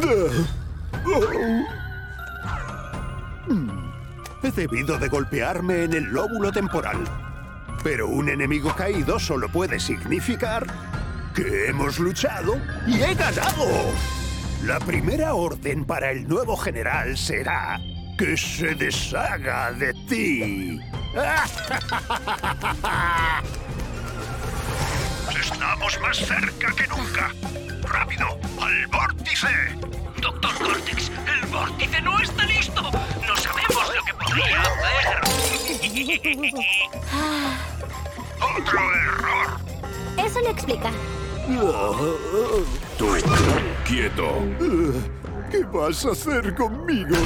He debido de golpearme en el lóbulo temporal. Pero un enemigo caído solo puede significar que hemos luchado y he ganado. La primera orden para el nuevo general será que se deshaga de ti. Estamos más cerca que nunca. ¡Rápido! ¡Al vórtice! Doctor Cortex, el vórtice no está listo. No sabemos lo que podría hacer. ¡Otro error! Eso lo explica. Tú, quieto. ¿Qué vas a hacer conmigo?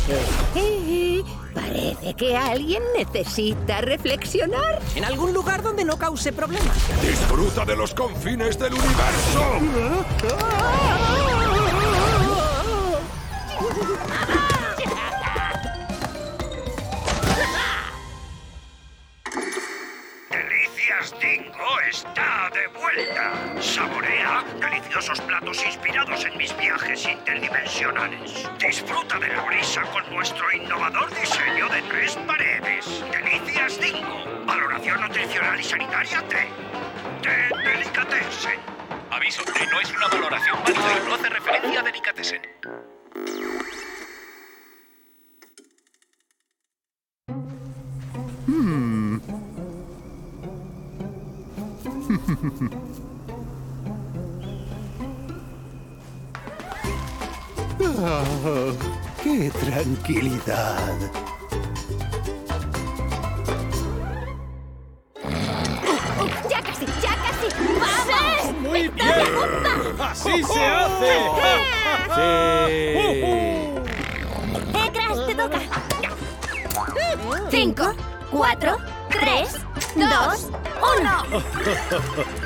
Parece que alguien necesita reflexionar. En algún lugar donde no cause problemas. Disfruta de los confines del universo. Delicias Dingo está de vuelta. Saborea deliciosos platos inspirados en mis viajes interdimensionales. Disfruta de la brisa con nuestro innovador diseño de 3 paredes. Delicias Dingo. Valoración nutricional y sanitaria T. De Delicatessen. Aviso, no es una valoración válida y no hace referencia a Delicatessen. ¡Qué tranquilidad! ¡Ya casi, ya casi! ¡Vamos! ¡Muy bien! ¡Así se hace! Crash, te toca. 5, 4, 3, 2, 1.